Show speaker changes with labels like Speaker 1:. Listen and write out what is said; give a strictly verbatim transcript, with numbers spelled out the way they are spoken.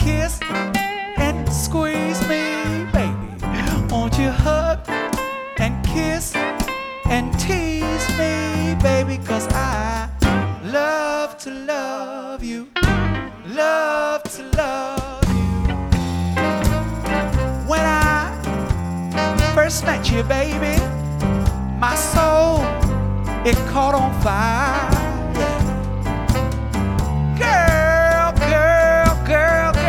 Speaker 1: kiss and squeeze me, baby? Won't you hug and kiss and tease me, baby? 'Cause I love to love you, love to love you. When I first met you, baby, my soul, it caught on fire.